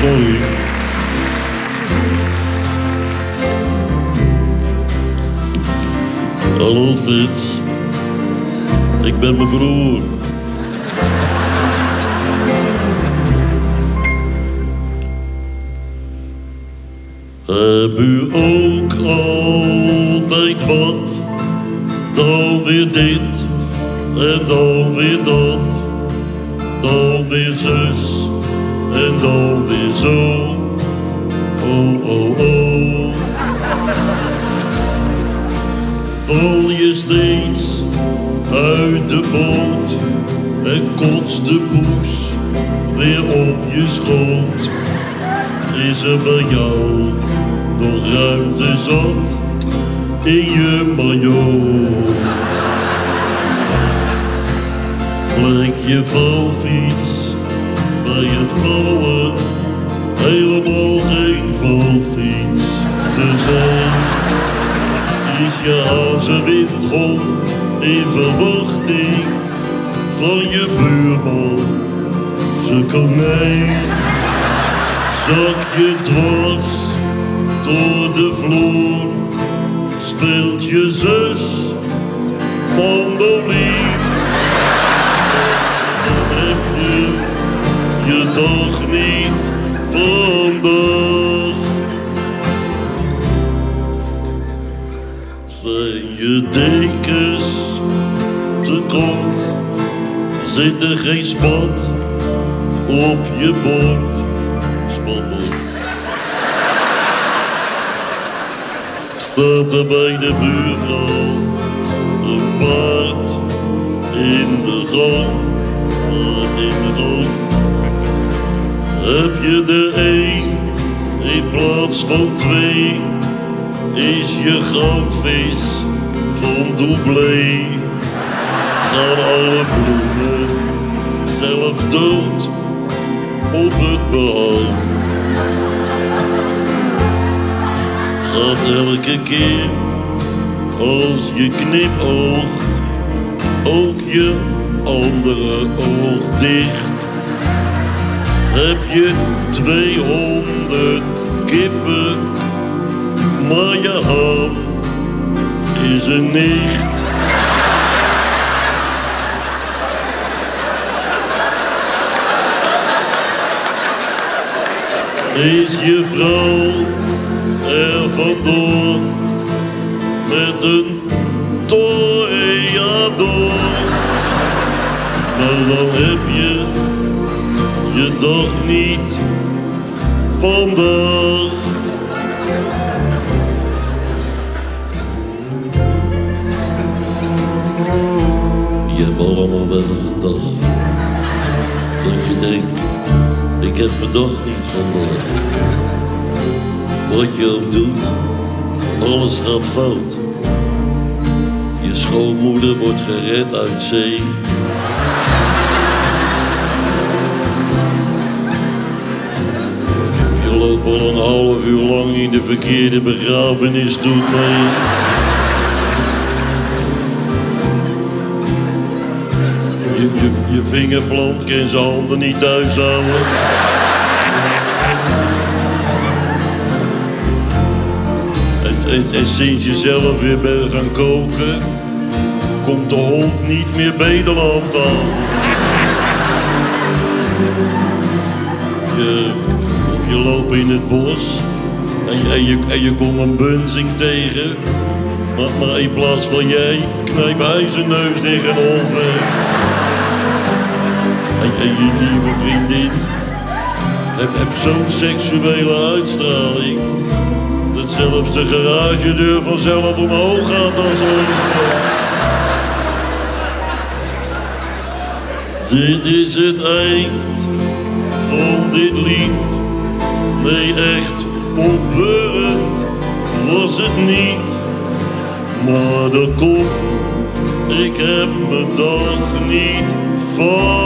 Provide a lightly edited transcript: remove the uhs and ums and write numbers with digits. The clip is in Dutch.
sorry. Hallo Frits, ik ben mijn broer. Heb u ook altijd wat? Dan weer dit en dan weer dat. Dan weer zus en dan weer zo. Oh, oh, oh. Val je steeds uit de boot en kotst de poes weer op je schoot. Is er bij jou nog ruimte zat in je maillot? Plek je vouwfiets bij het vouwen helemaal geen vouwfiets te zijn. Is je hazenwindhond in verwachting van je buurman zijn konijn? Zak je dwars door de vloer, speelt je zus mandoline. Dan heb je dag niet vandaag. Zijn je dekens te kort, zit er geen spat op je bord? Staat er bij de buurvrouw een paard in de gang, Heb je er één in plaats van twee, is je goudvis van doublé. Gaan alle bloemen zelf dood op het behang? Gaat elke keer als je knipoogt ook je andere oog dicht? Heb je 200 kippen, maar je haan is een nicht? Is je vrouw er vandoor met een toreador? Maar dan heb je dag niet vandaag. Je hebt allemaal wel eens een dag dat je denkt, ik heb mijn dag niet vandaag. Wat je ook doet, alles gaat fout. Je schoonmoeder wordt gered uit zee. Je loopt al een half uur lang in de verkeerde begrafenis, doet mee. Je vingerplant kan zijn handen niet thuis houden. En sinds je zelf weer bent gaan koken, komt de hond niet meer bij de land aan. Of je loopt in het bos en je komt een bunzing tegen, maar in plaats van jij knijpt hij zijn neus tegen een hond weg. En je nieuwe vriendin hebt zo'n seksuele uitstraling dat zelfs de garagedeur vanzelf omhoog gaat als ooit. Dit is het eind van dit lied. Nee, echt opbeurend was het niet. Maar dat komt, ik heb mijn dag niet van.